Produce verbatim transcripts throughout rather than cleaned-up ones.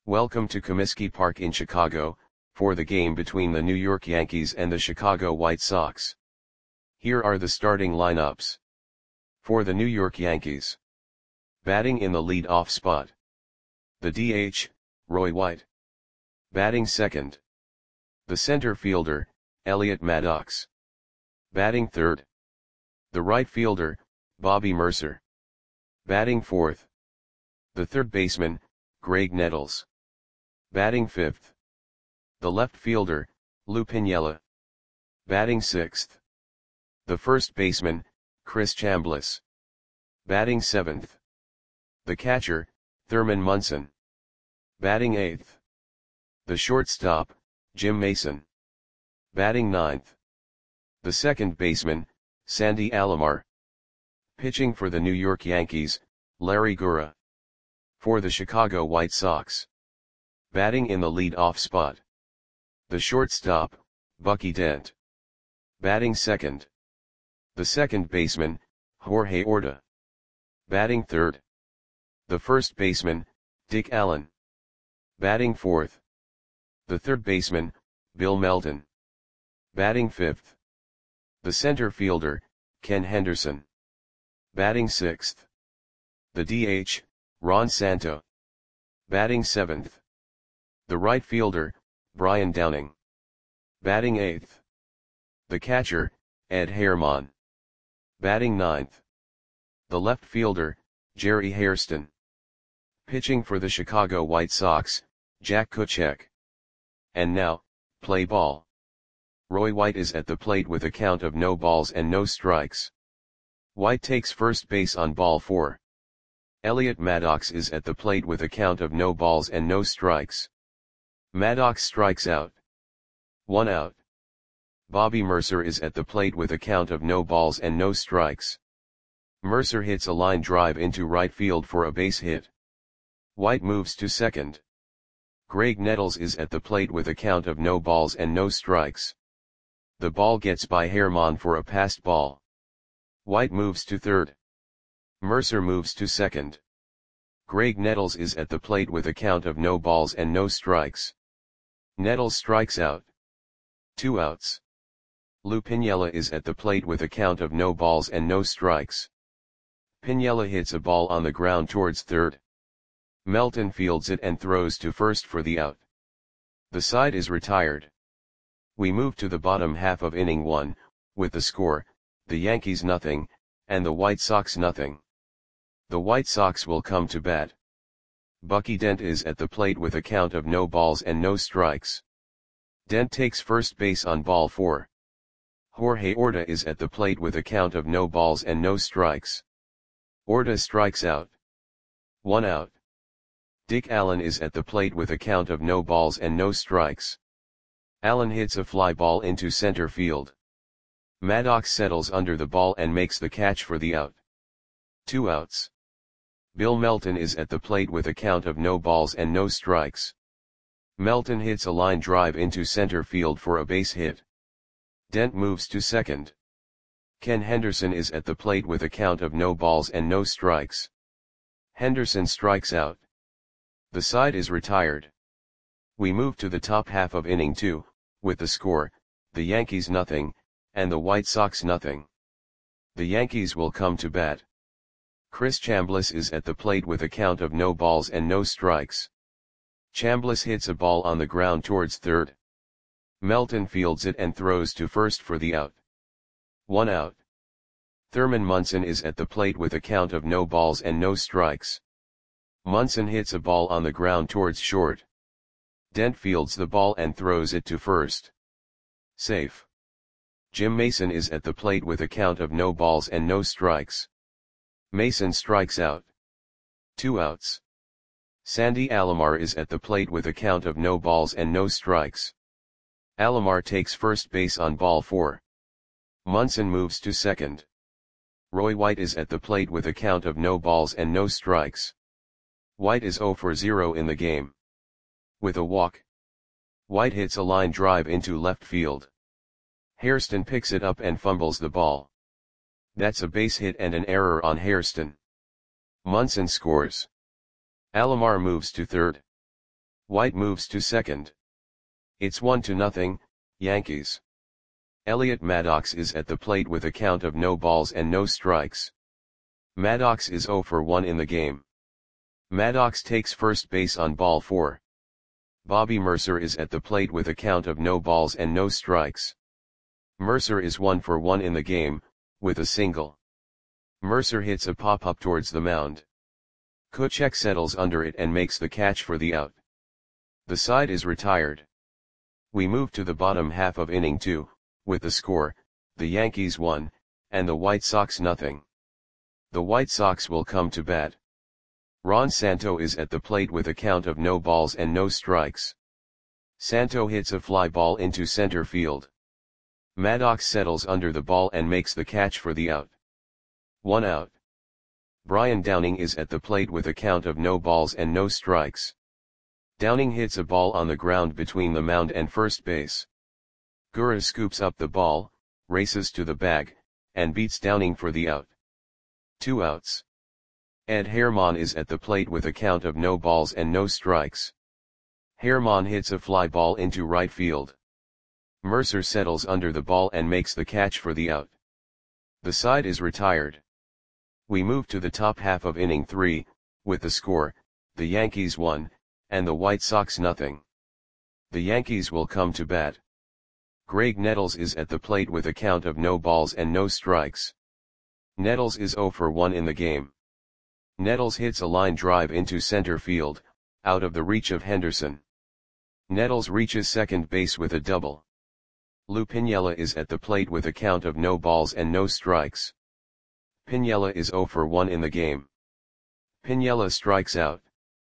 Welcome to Comiskey Park in Chicago, for the game between the New York Yankees and the Chicago White Sox. Here are the starting lineups. For the New York Yankees. Batting in the lead-off spot. The D H, Roy White. Batting second. The center fielder, Elliot Maddox. Batting third. The right fielder, Bobby Murcer. Batting fourth. The third baseman, Graig Nettles. Batting fifth. The left fielder, Lou Piniella. Batting sixth. The first baseman, Chris Chambliss. Batting seventh. The catcher, Thurman Munson. Batting eighth. The shortstop, Jim Mason. Batting ninth. The second baseman, Sandy Alomar. Pitching for the New York Yankees, Larry Gura. For the Chicago White Sox. Batting in the lead-off spot. The shortstop, Bucky Dent. Batting second. The second baseman, Jorge Orta. Batting third. The first baseman, Dick Allen. Batting fourth. The third baseman, Bill Melton. Batting fifth. The center fielder, Ken Henderson. Batting sixth. The D H, Ron Santo. Batting seventh. The right fielder, Brian Downing. Batting eighth. The catcher, Ed Herman. Batting ninth. The left fielder, Jerry Hairston. Pitching for the Chicago White Sox, Jack Kuchek. And now, play ball. Roy White is at the plate with a count of no balls and no strikes. White takes first base on ball four. Elliot Maddox is at the plate with a count of no balls and no strikes. Maddox strikes out. One out. Bobby Murcer is at the plate with a count of no balls and no strikes. Murcer hits a line drive into right field for a base hit. White moves to second. Graig Nettles is at the plate with a count of no balls and no strikes. The ball gets by Herman for a passed ball. White moves to third. Murcer moves to second. Graig Nettles is at the plate with a count of no balls and no strikes. Nettles strikes out. Two outs. Lou Piniella is at the plate with a count of no balls and no strikes. Piniella hits a ball on the ground towards third. Melton fields it and throws to first for the out. The side is retired. We move to the bottom half of inning one, with the score, the Yankees nothing, and the White Sox nothing. The White Sox will come to bat. Bucky Dent is at the plate with a count of no balls and no strikes. Dent takes first base on ball four. Jorge Orta is at the plate with a count of no balls and no strikes. Orta strikes out. One out. Dick Allen is at the plate with a count of no balls and no strikes. Allen hits a fly ball into center field. Maddox settles under the ball and makes the catch for the out. Two outs. Bill Melton is at the plate with a count of no balls and no strikes. Melton hits a line drive into center field for a base hit. Dent moves to second. Ken Henderson is at the plate with a count of no balls and no strikes. Henderson strikes out. The side is retired. We move to the top half of inning two, with the score, the Yankees nothing, and the White Sox nothing. The Yankees will come to bat. Chris Chambliss is at the plate with a count of no balls and no strikes. Chambliss hits a ball on the ground towards third. Melton fields it and throws to first for the out. One out. Thurman Munson is at the plate with a count of no balls and no strikes. Munson hits a ball on the ground towards short. Dent fields the ball and throws it to first. Safe. Jim Mason is at the plate with a count of no balls and no strikes. Mason strikes out. Two outs. Sandy Alomar is at the plate with a count of no balls and no strikes. Alomar takes first base on ball four. Munson moves to second. Roy White is at the plate with a count of no balls and no strikes. White is zero for zero in the game. With a walk. White hits a line drive into left field. Hairston picks it up and fumbles the ball. That's a base hit and an error on Hairston. Munson scores. Alomar moves to third. White moves to second. It's one to nothing, Yankees. Elliot Maddox is at the plate with a count of no balls and no strikes. Maddox is zero for one in the game. Maddox takes first base on ball four. Bobby Mercer is at the plate with a count of no balls and no strikes. Mercer is one for one in the game, with a single. Mercer hits a pop-up towards the mound. Kuchek settles under it and makes the catch for the out. The side is retired. We move to the bottom half of inning two, with the score, the Yankees one, and the White Sox nothing. The White Sox will come to bat. Ron Santo is at the plate with a count of no balls and no strikes. Santo hits a fly ball into center field. Maddox settles under the ball and makes the catch for the out. One out. Brian Downing is at the plate with a count of no balls and no strikes. Downing hits a ball on the ground between the mound and first base. Gura scoops up the ball, races to the bag, and beats Downing for the out. Two outs. Ed Herman is at the plate with a count of no balls and no strikes. Herman hits a fly ball into right field. Mercer settles under the ball and makes the catch for the out. The side is retired. We move to the top half of inning three, with the score, the Yankees one, and the White Sox nothing. The Yankees will come to bat. Greg Nettles is at the plate with a count of no balls and no strikes. Nettles is zero for one in the game. Nettles hits a line drive into center field, out of the reach of Henderson. Nettles reaches second base with a double. Lou Piniella is at the plate with a count of no balls and no strikes. Piniella is zero for one in the game. Piniella strikes out.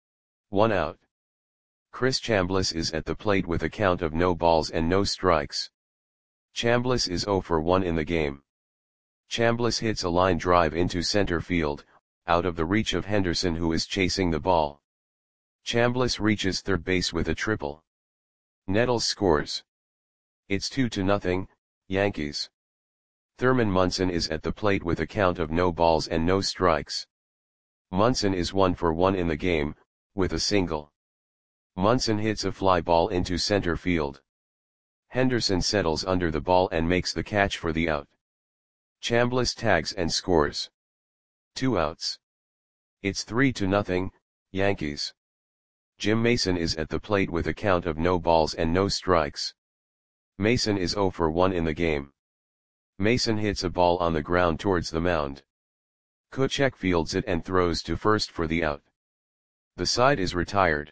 One out. Chris Chambliss is at the plate with a count of no balls and no strikes. Chambliss is zero for one in the game. Chambliss hits a line drive into center field, out of the reach of Henderson who is chasing the ball. Chambliss reaches third base with a triple. Nettles scores. It's two to nothing, Yankees. Thurman Munson is at the plate with a count of no balls and no strikes. Munson is one for one in the game, with a single. Munson hits a fly ball into center field. Henderson settles under the ball and makes the catch for the out. Chambliss tags and scores. Two outs. It's three to nothing, Yankees. Jim Mason is at the plate with a count of no balls and no strikes. Mason is zero for one in the game. Mason hits a ball on the ground towards the mound. Kuchek fields it and throws to first for the out. The side is retired.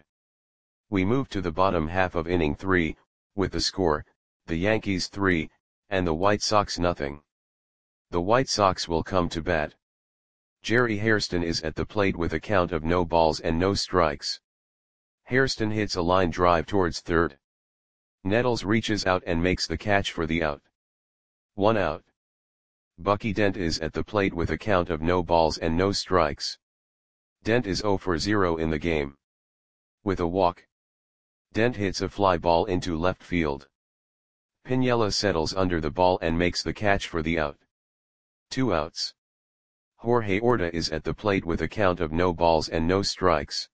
We move to the bottom half of inning three, with the score, the Yankees three, and the White Sox nothing. The White Sox will come to bat. Jerry Hairston is at the plate with a count of no balls and no strikes. Hairston hits a line drive towards third. Nettles reaches out and makes the catch for the out. One out. Bucky Dent is at the plate with a count of no balls and no strikes. Dent is zero for zero in the game. With a walk. Dent hits a fly ball into left field. Piniella settles under the ball and makes the catch for the out. Two outs. Jorge Orta is at the plate with a count of no balls and no strikes.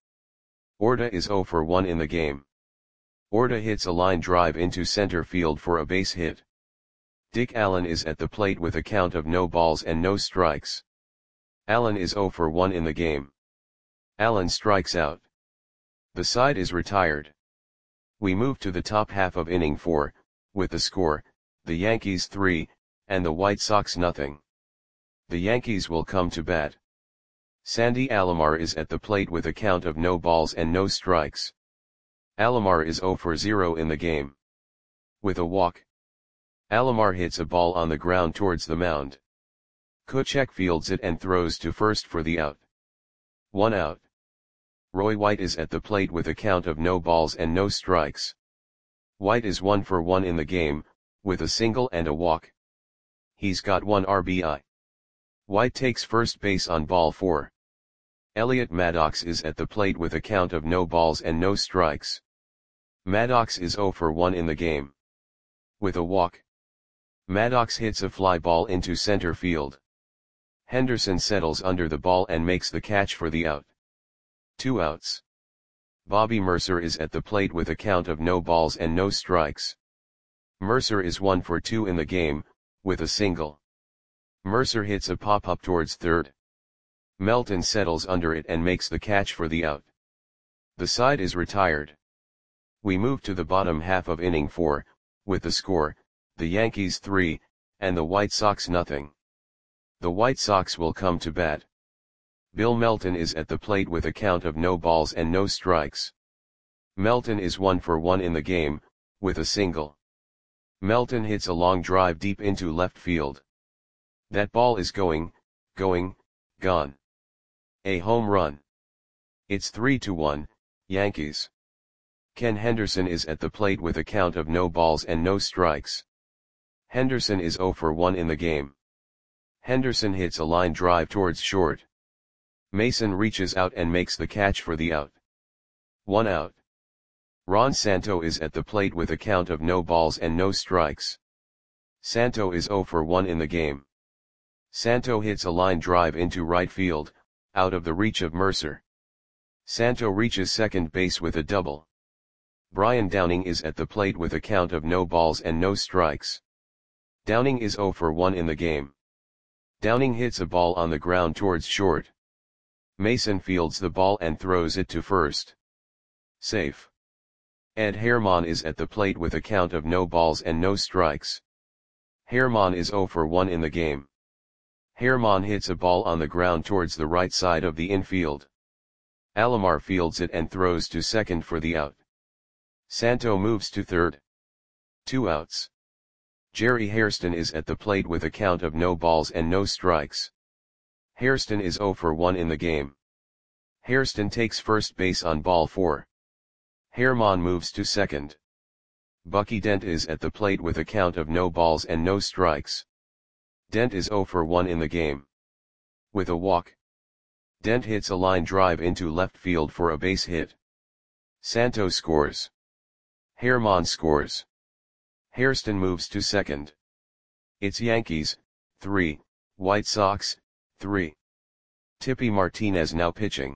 Orta is zero for one in the game. Orta hits a line drive into center field for a base hit. Dick Allen is at the plate with a count of no balls and no strikes. Allen is zero for one in the game. Allen strikes out. The side is retired. We move to the top half of inning four, with the score, the Yankees three, and the White Sox nothing. The Yankees will come to bat. Sandy Alomar is at the plate with a count of no balls and no strikes. Alomar is zero for zero in the game. With a walk. Alomar hits a ball on the ground towards the mound. Kuchek fields it and throws to first for the out. One out. Roy White is at the plate with a count of no balls and no strikes. White is one for one in the game, with a single and a walk. He's got one R B I. White takes first base on ball four. Elliot Maddox is at the plate with a count of no balls and no strikes. Maddox is zero for one in the game. With a walk. Maddox hits a fly ball into center field. Henderson settles under the ball and makes the catch for the out. Two outs. Bobby Mercer is at the plate with a count of no balls and no strikes. Mercer is one for two in the game, with a single. Mercer hits a pop-up towards third. Melton settles under it and makes the catch for the out. The side is retired. We move to the bottom half of inning four, with the score, the Yankees three, and the White Sox nothing. The White Sox will come to bat. Bill Melton is at the plate with a count of no balls and no strikes. Melton is one for one in the game, with a single. Melton hits a long drive deep into left field. That ball is going, going, gone. A home run. It's three to one, Yankees. Ken Henderson is at the plate with a count of no balls and no strikes. Henderson is zero for one in the game. Henderson hits a line drive towards short. Mason reaches out and makes the catch for the out. One out. Ron Santo is at the plate with a count of no balls and no strikes. Santo is zero for one in the game. Santo hits a line drive into right field, out of the reach of Mercer. Santo reaches second base with a double. Brian Downing is at the plate with a count of no balls and no strikes. Downing is zero for one in the game. Downing hits a ball on the ground towards short. Mason fields the ball and throws it to first. Safe. Ed Herman is at the plate with a count of no balls and no strikes. Herman is zero for one in the game. Herman hits a ball on the ground towards the right side of the infield. Alomar fields it and throws to second for the out. Santo moves to third. Two outs. Jerry Hairston is at the plate with a count of no balls and no strikes. Hairston is zero for one in the game. Hairston takes first base on ball four. Herman moves to second. Bucky Dent is at the plate with a count of no balls and no strikes. Dent is zero for one in the game. With a walk. Dent hits a line drive into left field for a base hit. Santo scores. Herman scores. Hairston moves to second. It's Yankees, three, White Sox, three. Tippy Martinez now pitching.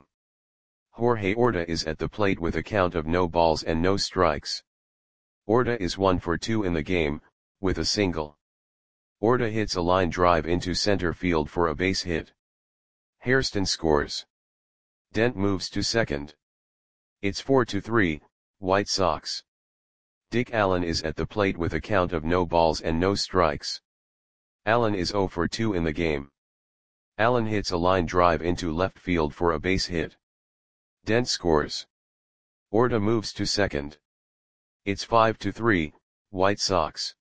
Jorge Orta is at the plate with a count of no balls and no strikes. Orta is one for two in the game, with a single. Orta hits a line drive into center field for a base hit. Hairston scores. Dent moves to second. It's four to three, White Sox. Dick Allen is at the plate with a count of no balls and no strikes. Allen is zero for two in the game. Allen hits a line drive into left field for a base hit. Dent scores. Orta moves to second. It's five to three, White Sox.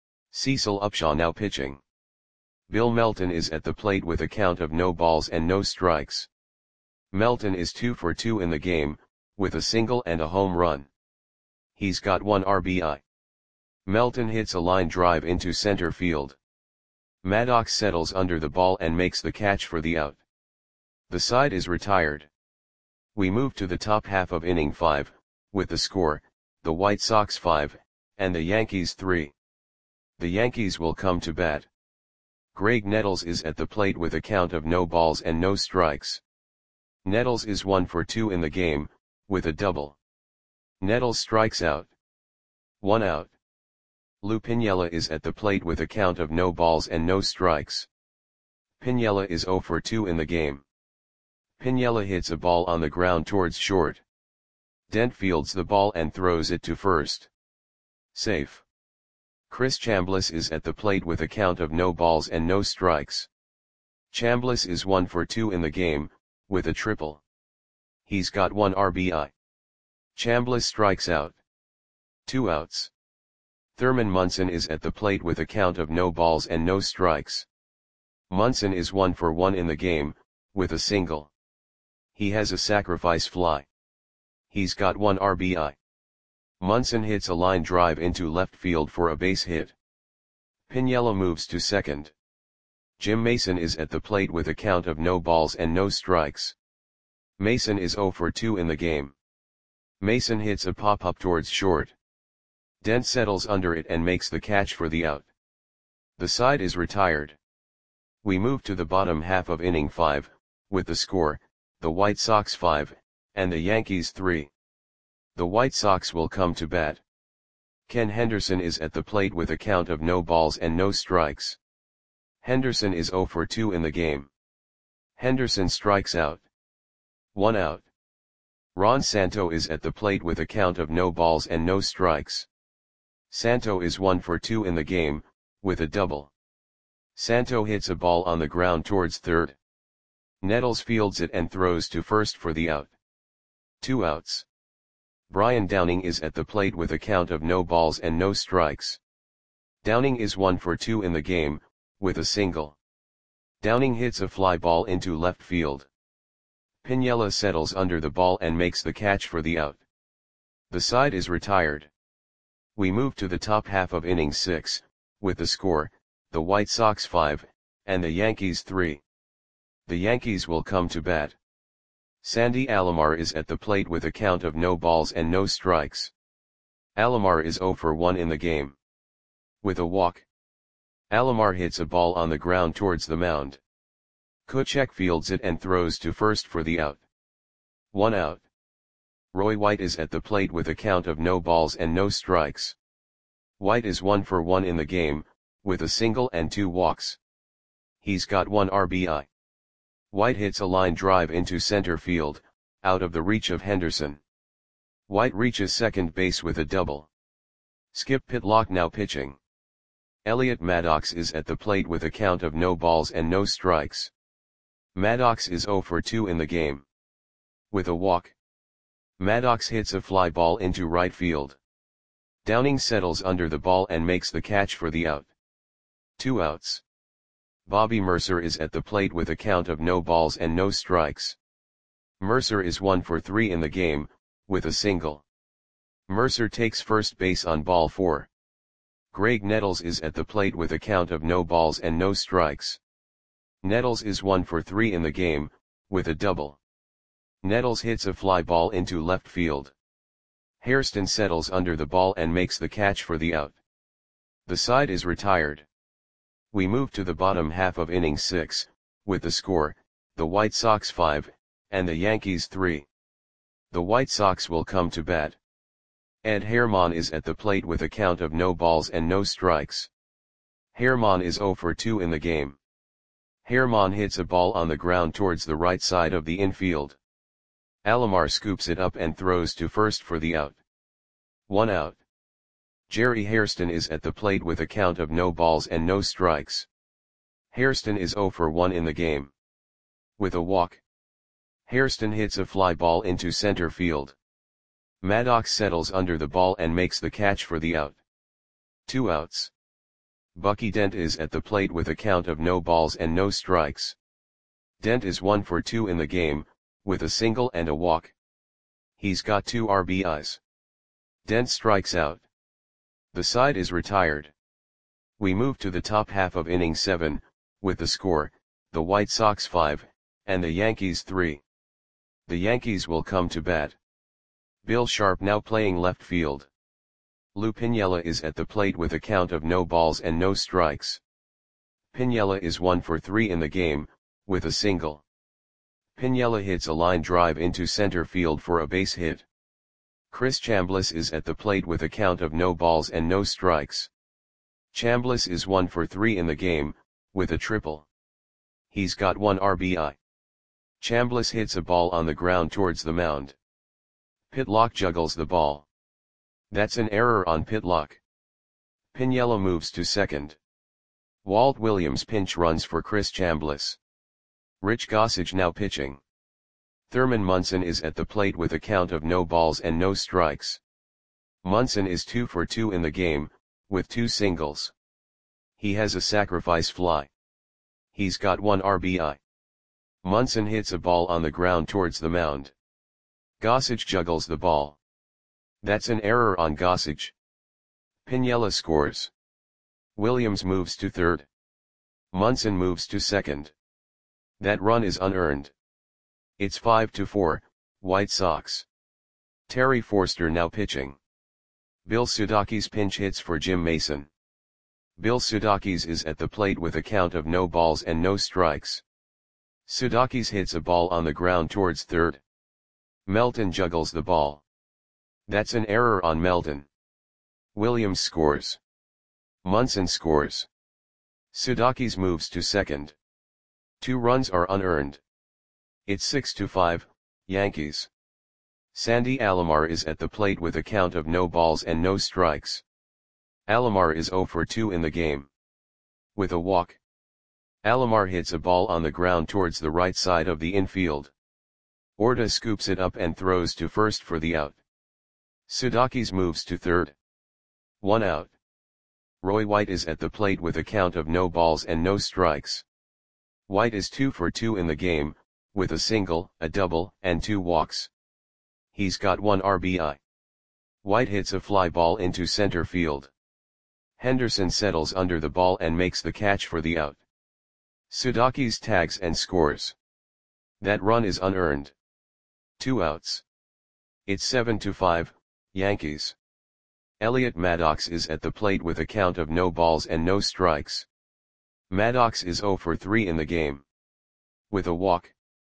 Cecil Upshaw now pitching. Bill Melton is at the plate with a count of no balls and no strikes. Melton is two for two in the game, with a single and a home run. He's got one R B I. Melton hits a line drive into center field. Maddox settles under the ball and makes the catch for the out. The side is retired. We move to the top half of inning five, with the score, the White Sox five, and the Yankees three. The Yankees will come to bat. Greg Nettles is at the plate with a count of no balls and no strikes. Nettles is one for two in the game, with a double. Nettles strikes out. One out. Lou Piniella is at the plate with a count of no balls and no strikes. Piniella is zero for two in the game. Piniella hits a ball on the ground towards short. Dent fields the ball and throws it to first. Safe. Chris Chambliss is at the plate with a count of no balls and no strikes. Chambliss is one for two in the game, with a triple. He's got one R B I. Chambliss strikes out. Two outs. Thurman Munson is at the plate with a count of no balls and no strikes. Munson is one for one in the game, with a single. He has a sacrifice fly. He's got one R B I. Munson hits a line drive into left field for a base hit. Piniella moves to second. Jim Mason is at the plate with a count of no balls and no strikes. Mason is zero for two in the game. Mason hits a pop-up towards short. Dent settles under it and makes the catch for the out. The side is retired. We move to the bottom half of inning five, with the score, the White Sox five, and the Yankees three. The White Sox will come to bat. Ken Henderson is at the plate with a count of no balls and no strikes. Henderson is zero for two in the game. Henderson strikes out. One out. Ron Santo is at the plate with a count of no balls and no strikes. Santo is one for two in the game, with a double. Santo hits a ball on the ground towards third. Nettles fields it and throws to first for the out. Two outs. Brian Downing is at the plate with a count of no balls and no strikes. Downing is one for two in the game, with a single. Downing hits a fly ball into left field. Piniella settles under the ball and makes the catch for the out. The side is retired. We move to the top half of inning six, with the score, the White Sox five, and the Yankees three. The Yankees will come to bat. Sandy Alomar is at the plate with a count of no balls and no strikes. Alomar is zero for one in the game. With a walk. Alomar hits a ball on the ground towards the mound. Kuchek fields it and throws to first for the out. One out. Roy White is at the plate with a count of no balls and no strikes. White is one for one in the game, with a single and two walks. He's got one R B I. White hits a line drive into center field, out of the reach of Henderson. White reaches second base with a double. Skip Pitlock now pitching. Elliot Maddox is at the plate with a count of no balls and no strikes. Maddox is zero for two in the game. With a walk. Maddox hits a fly ball into right field. Downing settles under the ball and makes the catch for the out. Two outs. Bobby Mercer is at the plate with a count of no balls and no strikes. Mercer is one for three in the game, with a single. Mercer takes first base on ball four. Greg Nettles is at the plate with a count of no balls and no strikes. Nettles is one for three in the game, with a double. Nettles hits a fly ball into left field. Hairston settles under the ball and makes the catch for the out. The side is retired. We move to the bottom half of inning six, with the score, the White Sox five, and the Yankees three. The White Sox will come to bat. Ed Herman is at the plate with a count of no balls and no strikes. Herman is zero for two in the game. Herman hits a ball on the ground towards the right side of the infield. Alomar scoops it up and throws to first for the out. One out. Jerry Hairston is at the plate with a count of no balls and no strikes. Hairston is zero for one in the game. With a walk. Hairston hits a fly ball into center field. Maddox settles under the ball and makes the catch for the out. Two outs. Bucky Dent is at the plate with a count of no balls and no strikes. Dent is one for two in the game, with a single and a walk. He's got two R B Is. Dent strikes out. The side is retired. We move to the top half of inning seven, with the score, the White Sox five, and the Yankees three. The Yankees will come to bat. Bill Sharp now playing left field. Lou Piniella is at the plate with a count of no balls and no strikes. Piniella is one for three in the game, with a single. Piniella hits a line drive into center field for a base hit. Chris Chambliss is at the plate with a count of no balls and no strikes. Chambliss is one for three in the game, with a triple. He's got one R B I. Chambliss hits a ball on the ground towards the mound. Pitlock juggles the ball. That's an error on Pitlock. Piniella moves to second. Walt Williams pinch runs for Chris Chambliss. Rich Gossage now pitching. Thurman Munson is at the plate with a count of no balls and no strikes. Munson is two for two in the game, with two singles. He has a sacrifice fly. He's got one R B I. Munson hits a ball on the ground towards the mound. Gossage juggles the ball. That's an error on Gossage. Piniella scores. Williams moves to third. Munson moves to second. That run is unearned. It's five to four, White Sox. Terry Forster now pitching. Bill Sudakis pinch hits for Jim Mason. Bill Sudakis is at the plate with a count of no balls and no strikes. Sudakis hits a ball on the ground towards third. Melton juggles the ball. That's an error on Melton. Williams scores. Munson scores. Sudakis moves to second. Two runs are unearned. It's six to five, Yankees. Sandy Alomar is at the plate with a count of no balls and no strikes. Alomar is zero for two in the game. With a walk. Alomar hits a ball on the ground towards the right side of the infield. Orta scoops it up and throws to first for the out. Sudakis moves to third. One out. Roy White is at the plate with a count of no balls and no strikes. White is two for two in the game, with a single, a double, and two walks. He's got one R B I. White hits a fly ball into center field. Henderson settles under the ball and makes the catch for the out. Sudakis tags and scores. That run is unearned. Two outs. It's seven to five, Yankees. Elliot Maddox is at the plate with a count of no balls and no strikes. Maddox is zero for three in the game. With a walk.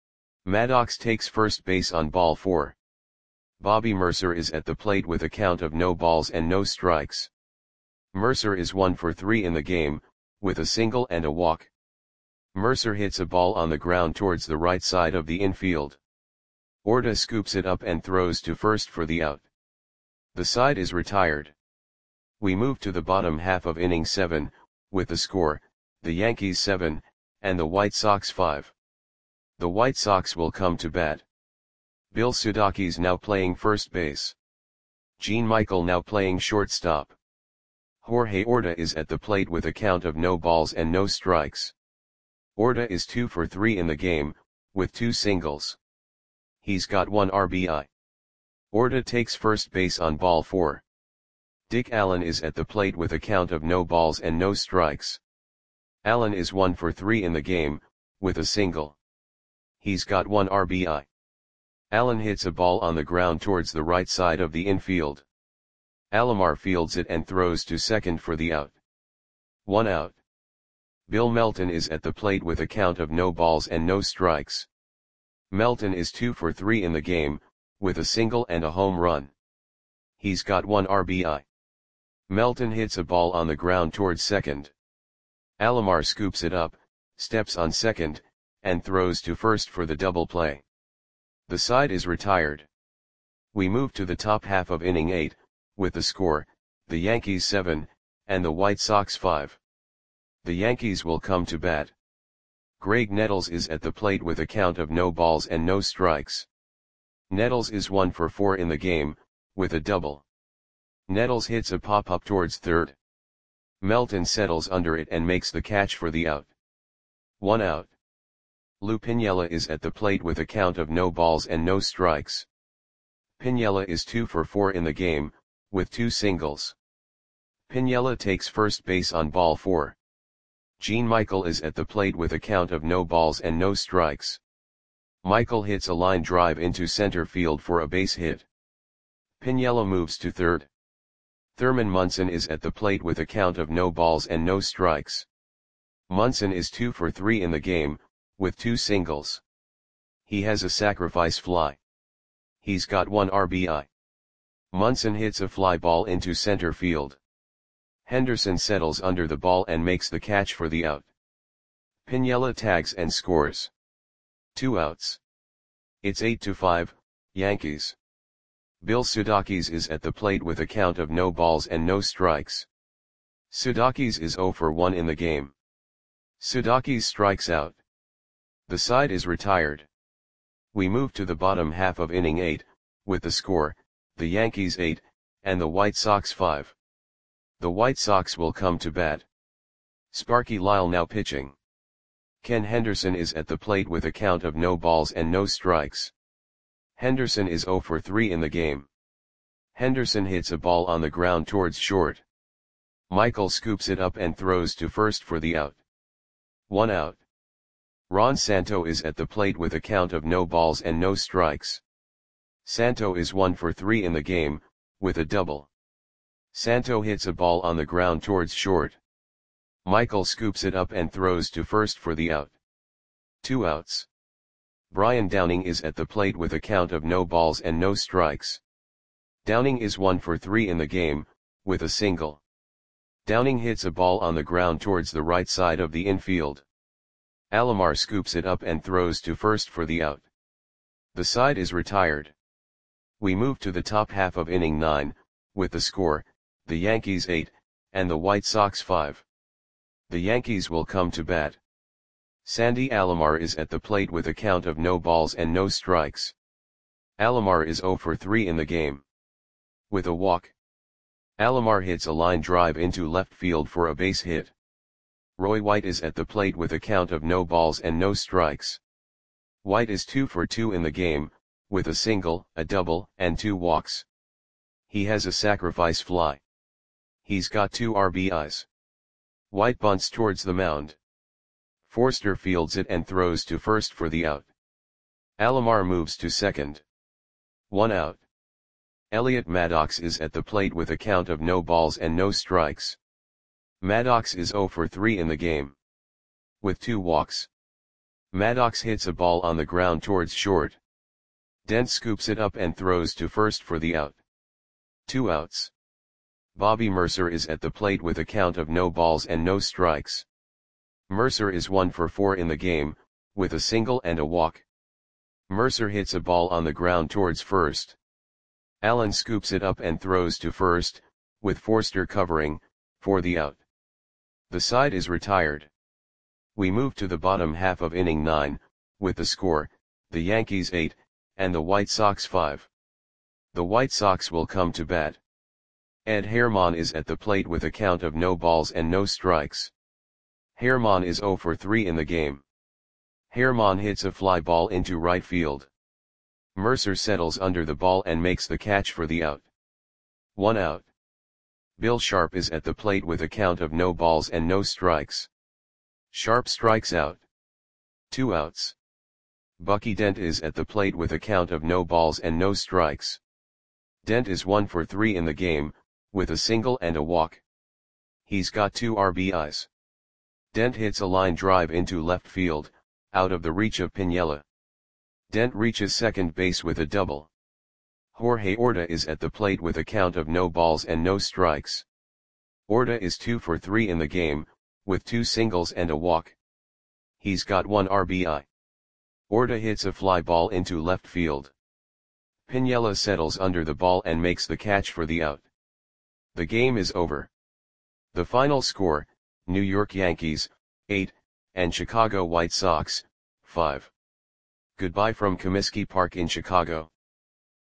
Maddox takes first base on ball four. Bobby Mercer is at the plate with a count of no balls and no strikes. Mercer is one for three in the game, with a single and a walk. Mercer hits a ball on the ground towards the right side of the infield. Orta scoops it up and throws to first for the out. The side is retired. We move to the bottom half of inning seven, with the score, the Yankees seven, and the White Sox five. The White Sox will come to bat. Bill Sudakis now playing first base. Gene Michael now playing shortstop. Jorge Orta is at the plate with a count of no balls and no strikes. Orta is two for three in the game, with two singles. He's got one R B I. Orta takes first base on ball four. Dick Allen is at the plate with a count of no balls and no strikes. Allen is one for three in the game, with a single. He's got one R B I. Allen hits a ball on the ground towards the right side of the infield. Alomar fields it and throws to second for the out. One out. Bill Melton is at the plate with a count of no balls and no strikes. Melton is two for three in the game, with a single and a home run. He's got one R B I. Melton hits a ball on the ground towards second. Alomar scoops it up, steps on second, and throws to first for the double play. The side is retired. We move to the top half of inning eight, with the score, the Yankees seven, and the White Sox five. The Yankees will come to bat. Greg Nettles is at the plate with a count of no balls and no strikes. Nettles is one for four in the game, with a double. Nettles hits a pop-up towards third. Melton settles under it and makes the catch for the out. One out. Lou Piniella is at the plate with a count of no balls and no strikes. Piniella is two for four in the game, with two singles. Piniella takes first base on ball four. Gene Michael is at the plate with a count of no balls and no strikes. Michael hits a line drive into center field for a base hit. Piniella moves to third. Thurman Munson is at the plate with a count of no balls and no strikes. Munson is two for three in the game, with two singles. He has a sacrifice fly. He's got one R B I. Munson hits a fly ball into center field. Henderson settles under the ball and makes the catch for the out. Piniella tags and scores. Two outs. It's eight to five, Yankees. Bill Sudakis is at the plate with a count of no balls and no strikes. Sudakis is zero for one in the game. Sudakis strikes out. The side is retired. We move to the bottom half of inning eight, with the score, the Yankees eight, and the White Sox five. The White Sox will come to bat. Sparky Lyle now pitching. Ken Henderson is at the plate with a count of no balls and no strikes. Henderson is zero for three in the game. Henderson hits a ball on the ground towards short. Michael scoops it up and throws to first for the out. One out. Ron Santo is at the plate with a count of no balls and no strikes. Santo is one for three in the game, with a double. Santo hits a ball on the ground towards short. Michael scoops it up and throws to first for the out. Two outs. Brian Downing is at the plate with a count of no balls and no strikes. Downing is one for three in the game, with a single. Downing hits a ball on the ground towards the right side of the infield. Alomar scoops it up and throws to first for the out. The side is retired. We move to the top half of inning nine, with the score, the Yankees eight, and the White Sox five. The Yankees will come to bat. Sandy Alomar is at the plate with a count of no balls and no strikes. Alomar is zero for three in the game. With a walk. Alomar hits a line drive into left field for a base hit. Roy White is at the plate with a count of no balls and no strikes. White is two for two in the game, with a single, a double, and two walks. He has a sacrifice fly. He's got two R B Is. White bunts towards the mound. Forster fields it and throws to first for the out. Alomar moves to second. One out. Elliot Maddox is at the plate with a count of no balls and no strikes. Maddox is zero for three in the game. With two walks. Maddox hits a ball on the ground towards short. Dent scoops it up and throws to first for the out. Two outs. Bobby Mercer is at the plate with a count of no balls and no strikes. Mercer is one for four in the game, with a single and a walk. Mercer hits a ball on the ground towards first. Allen scoops it up and throws to first, with Forster covering, for the out. The side is retired. We move to the bottom half of inning nine, with the score, the Yankees eight, and the White Sox five. The White Sox will come to bat. Ed Herman is at the plate with a count of no balls and no strikes. Herman is zero for three in the game. Herman hits a fly ball into right field. Mercer settles under the ball and makes the catch for the out. One out. Bill Sharp is at the plate with a count of no balls and no strikes. Sharp strikes out. Two outs. Bucky Dent is at the plate with a count of no balls and no strikes. Dent is one for three in the game, with a single and a walk. He's got two R B Is. Dent hits a line drive into left field, out of the reach of Piniella. Dent reaches second base with a double. Jorge Orta is at the plate with a count of no balls and no strikes. Orta is two for three in the game, with two singles and a walk. He's got one R B I. Orta hits a fly ball into left field. Piniella settles under the ball and makes the catch for the out. The game is over. The final score, New York Yankees, eight, and Chicago White Sox, five. Goodbye from Comiskey Park in Chicago.